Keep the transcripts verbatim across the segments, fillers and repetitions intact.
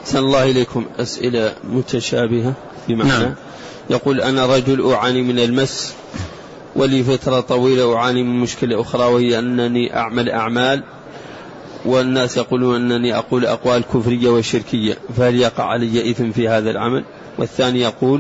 أحسن الله إليكم. أسئلة متشابهة في معنى. نعم. يقول أنا رجل أعاني من المس ولي فترة طويلة أعاني من مشكلة أخرى، وهي أنني أعمل أعمال والناس يقولون أنني أقول أقوال كفرية وشركية، فهل يقع علي إثم في هذا العمل؟ والثاني يقول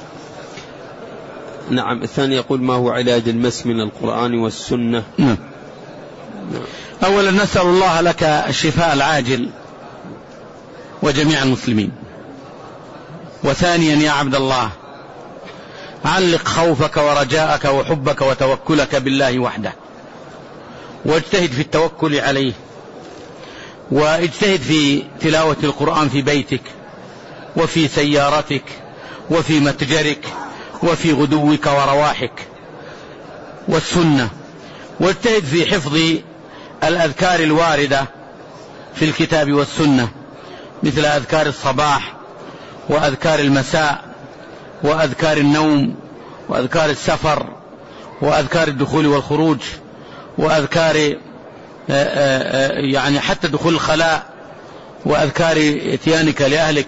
نعم الثاني يقول ما هو علاج المس من القرآن والسنة؟ نعم. أولا نسأل الله لك الشفاء العاجل وجميع المسلمين. وثانيا يا عبد الله علق خوفك ورجاءك وحبك وتوكلك بالله وحده، واجتهد في التوكل عليه، واجتهد في تلاوة القرآن في بيتك وفي سيارتك وفي متجرك وفي غدوك ورواحك والسنة، واجتهد في حفظ الأذكار الواردة في الكتاب والسنة مثل أذكار الصباح وأذكار المساء وأذكار النوم وأذكار السفر وأذكار الدخول والخروج وأذكار يعني حتى دخول الخلاء وأذكار اتيانك لأهلك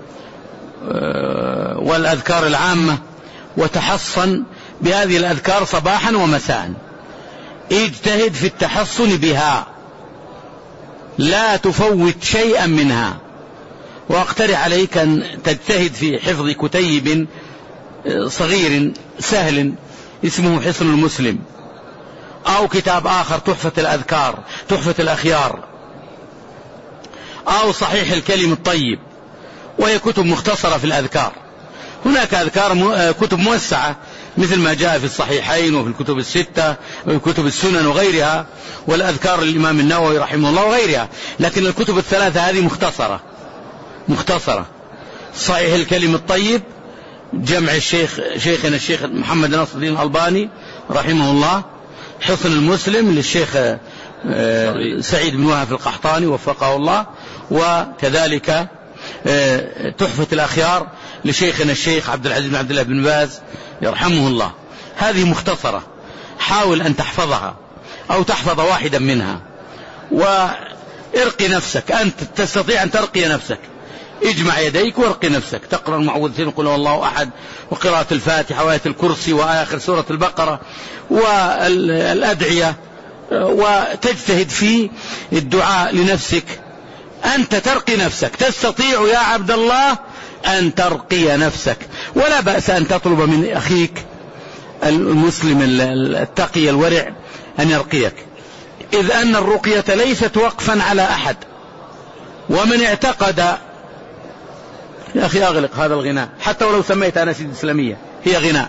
والأذكار العامة، وتحصن بهذه الأذكار صباحا ومساء. اجتهد في التحصن بها، لا تفوت شيئا منها. واقترح عليك أن تجتهد في حفظ كتيب صغير سهل اسمه حصن المسلم، أو كتاب آخر تحفة الأذكار تحفة الأخيار، أو صحيح الكلم الطيب، وهي كتب مختصرة في الأذكار. هناك أذكار كتب موسعة مثل ما جاء في الصحيحين وفي الكتب الستة وفي كتب السنن وغيرها، والأذكار الإمام النووي رحمه الله وغيرها، لكن الكتب الثلاثة هذه مختصرة مختصرة. صحيح الكلم الطيب جمع الشيخ شيخنا الشيخ محمد ناصر الدين الألباني رحمه الله، حصن المسلم للشيخ سعيد بن وهب القحطاني وفقه الله، وكذلك تحفة الأخيار لشيخنا الشيخ عبد العزيز بن عبد الله بن باز يرحمه الله. هذه مختصرة، حاول أن تحفظها أو تحفظ واحدا منها، وارقي نفسك. أنت تستطيع أن ترقي نفسك، اجمع يديك وارقي نفسك، تقرأ المعوذتين قل هو الله أحد وقراءة الفاتحة وآية الكرسي وآخر سورة البقرة والأدعية، وتجتهد في الدعاء لنفسك. أنت ترقي نفسك، تستطيع يا عبد الله أن ترقي نفسك، ولا بأس أن تطلب من أخيك المسلم التقي الورع أن يرقيك، إذ أن الرقية ليست وقفا على أحد. ومن اعتقد يا أخي أغلق هذا الغناء حتى ولو سميتها نشيد إسلامية هي غناء.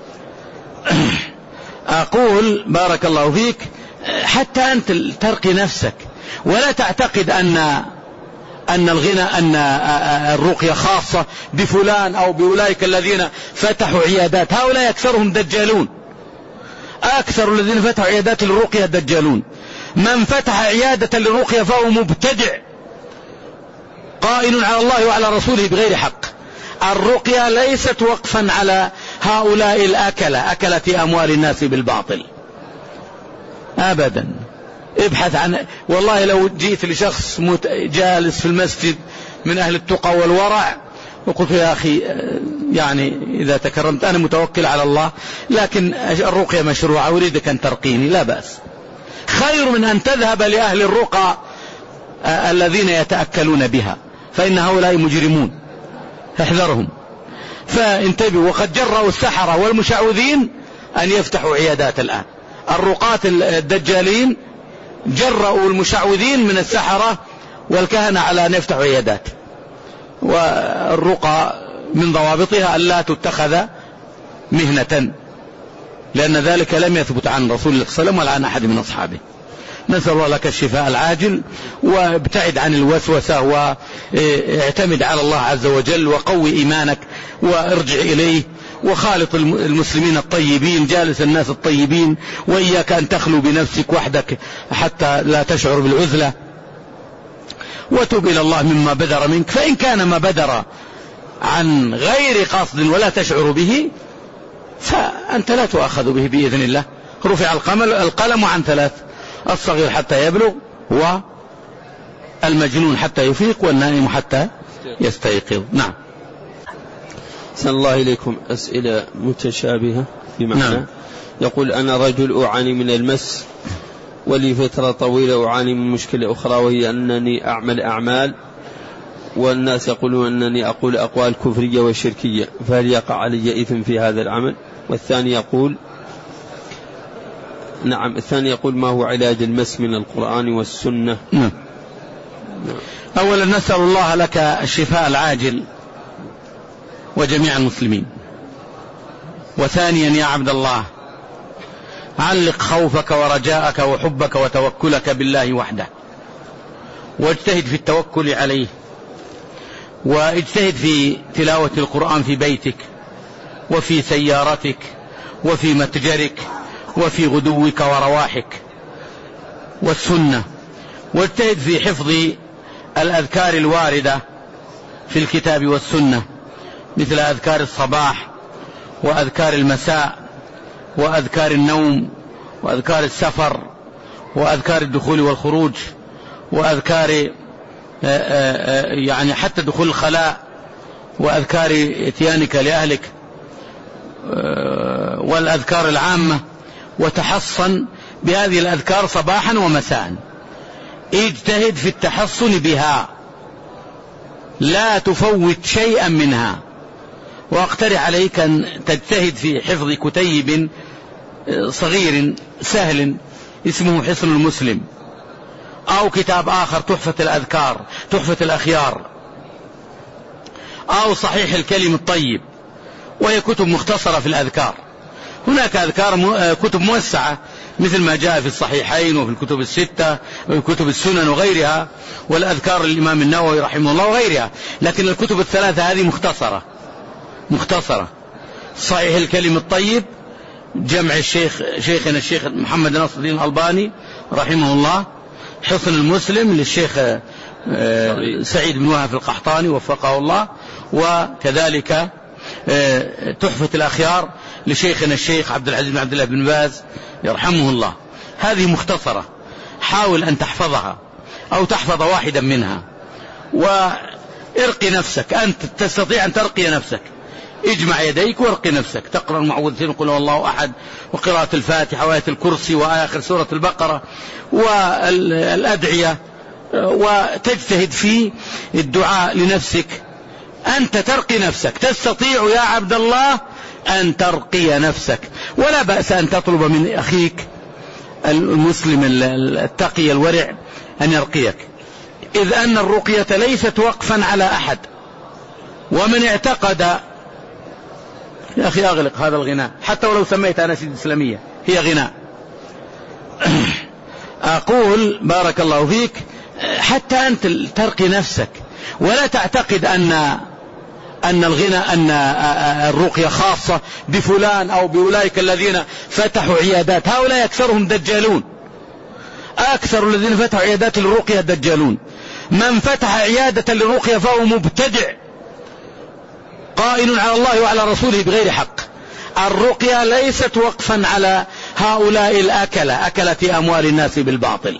أقول بارك الله فيك حتى أنت ترقي نفسك، ولا تعتقد أن أن الغنى أن الرقية خاصة بفلان أو بأولئك الذين فتحوا عيادات. هؤلاء أكثرهم دجالون، أكثر الذين فتحوا عيادات للرقية دجالون. من فتح عيادة للرقية فهو مبتدع قائل على الله وعلى رسوله بغير حق. الرقية ليست وقفا على هؤلاء الأكلة أكلة أموال الناس بالباطل أبدا. ابحث عن، والله لو جيت لشخص جالس في المسجد من أهل التقى والورع وقلت يا أخي يعني إذا تكرمت أنا متوكل على الله، لكن الرقية مشروعة أريدك أن ترقيني، لا بأس، خير من أن تذهب لأهل الرقى الذين يتأكلون بها، فإن هؤلاء مجرمون احذرهم. فانتبهوا، وقد جرأوا السحرة والمشعوذين أن يفتحوا عيادات الآن. الرقاة الدجالين جرأوا المشعوذين من السحرة والكهنة على أن يفتحوا عيادات. والرقى من ضوابطها ألا تتخذ مهنة، لأن ذلك لم يثبت عن رسول الله صلى الله عليه وسلم ولا عن أحد من أصحابه. نسأل الله لك الشفاء العاجل، وابتعد عن الوسوسة، واعتمد على الله عز وجل، وقوي إيمانك وارجع إليه، وخالط المسلمين الطيبين، جالس الناس الطيبين، وإياك أن تخلو بنفسك وحدك حتى لا تشعر بالعزلة، وتوب إلى الله مما بدر منك. فإن كان ما بدر عن غير قصد ولا تشعر به فأنت لا تؤخذ به بإذن الله. رفع القلم عن ثلاث: الصغير حتى يبلغ، والمجنون حتى يفيق، والنائم حتى يستيقظ. نعم. أحسن الله إليكم. أسئلة متشابهة في معنى. نعم. يقول أنا رجل أعاني من المس ولي فترة طويلة أعاني من مشكلة أخرى، وهي أنني أعمل أعمال والناس يقولون أنني أقول أقوال كفرية وشركية، فهل يقع علي إثم في هذا العمل؟ والثاني يقول نعم الثاني يقول ما هو علاج المس من القرآن والسنة؟ نعم. أولا نسأل الله لك الشفاء العاجل وجميع المسلمين. وثانيا يا عبد الله علق خوفك ورجاءك وحبك وتوكلك بالله وحده، واجتهد في التوكل عليه، واجتهد في تلاوة القرآن في بيتك وفي سيارتك وفي متجرك وفي غدوك ورواحك والسنة، واجتهد في حفظ الأذكار الواردة في الكتاب والسنة مثل أذكار الصباح وأذكار المساء وأذكار النوم وأذكار السفر وأذكار الدخول والخروج وأذكار يعني حتى دخول الخلاء وأذكار اتيانك لأهلك والأذكار العامة، وتحصن بهذه الأذكار صباحا ومساء. اجتهد في التحصن بها، لا تفوت شيئا منها. واقترح عليك أن تجتهد في حفظ كتيب صغير سهل اسمه حصن المسلم، أو كتاب آخر تحفة الأذكار تحفة الأخيار، أو صحيح الكلم الطيب، وهي كتب مختصرة في الأذكار. هناك أذكار كتب موسعة مثل ما جاء في الصحيحين وفي الكتب الستة وفي كتب السنن وغيرها، والأذكار الإمام النووي رحمه الله وغيرها، لكن الكتب الثلاثة هذه مختصرة مختصرة. صحيح الكلم الطيب جمع الشيخ شيخنا الشيخ محمد ناصر الدين الألباني رحمه الله، حصن المسلم للشيخ سعيد بن وهب القحطاني وفقه الله، وكذلك تحفة الأخيار لشيخنا الشيخ عبد العزيز بن عبد الله بن باز يرحمه الله. هذه مختصرة، حاول أن تحفظها أو تحفظ واحدا منها، وارقي نفسك. أنت تستطيع أن ترقي نفسك، اجمع يديك وارقي نفسك، تقرأ المعوذتين قل هو الله أحد وقراءة الفاتحة وآية الكرسي وآخر سورة البقرة والأدعية، وتجتهد في الدعاء لنفسك. أنت ترقي نفسك، تستطيع يا عبد الله أن ترقي نفسك، ولا بأس أن تطلب من أخيك المسلم التقي الورع أن يرقيك، إذ أن الرقية ليست وقفا على أحد. ومن اعتقد يا أخي أغلق هذا الغناء حتى ولو سميت أناشيد إسلامية هي غناء. أقول بارك الله فيك حتى أنت ترقي نفسك، ولا تعتقد أن أن الغنى أن الرقية خاصة بفلان أو بأولئك الذين فتحوا عيادات. هؤلاء أكثرهم دجالون، أكثر الذين فتحوا عيادات للرقية دجالون. من فتح عيادة للرقية فهو مبتدع قائل على الله وعلى رسوله بغير حق. الرقية ليست وقفا على هؤلاء الأكلة أكلة أموال الناس بالباطل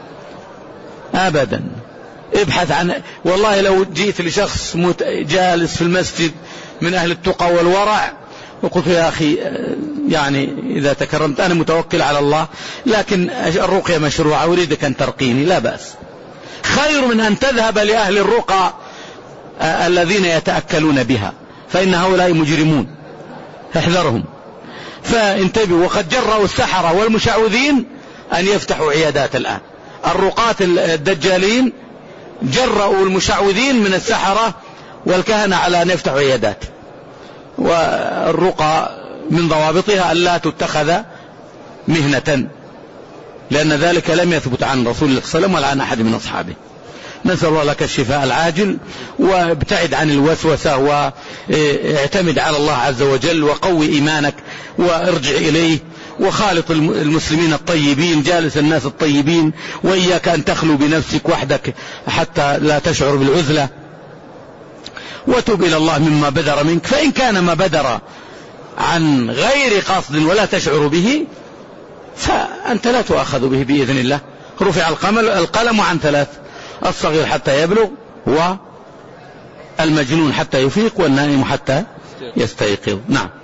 أبدا. ابحث عن، والله لو جئت لشخص جالس في المسجد من أهل التقى والورع وقلت يا أخي يعني إذا تكرمت أنا متوكل على الله، لكن الرقية مشروعة أريدك أن ترقيني، لا بأس، خير من أن تذهب لأهل الرقى الذين يتأكلون بها، فإن هؤلاء مجرمون احذرهم. فانتبهوا، وقد جرأوا السحرة والمشعوذين أن يفتحوا عيادات الآن. الرقاة الدجالين جرأوا المشعوذين من السحرة والكهنة على أن يفتحوا عيادات. والرقى من ضوابطها أن لا تتخذ مهنة، لأن ذلك لم يثبت عن رسول الله صلى الله عليه وسلم ولا عن أحد من أصحابه. نسأل الله لك الشفاء العاجل، وابتعد عن الوسوسة واعتمد على الله عز وجل، وقوي إيمانك وارجع إليه، وخالط المسلمين الطيبين، جالس الناس الطيبين، وإياك أن تخلو بنفسك وحدك حتى لا تشعر بالعزلة، وتب إلى الله مما بدر منك. فإن كان ما بدر عن غير قصد ولا تشعر به فأنت لا تؤخذ به بإذن الله. رفع القلم عن ثلاث: الصغير حتى يبلغ، المجنون حتى يفيق والنائم حتى يستيقظ. نعم.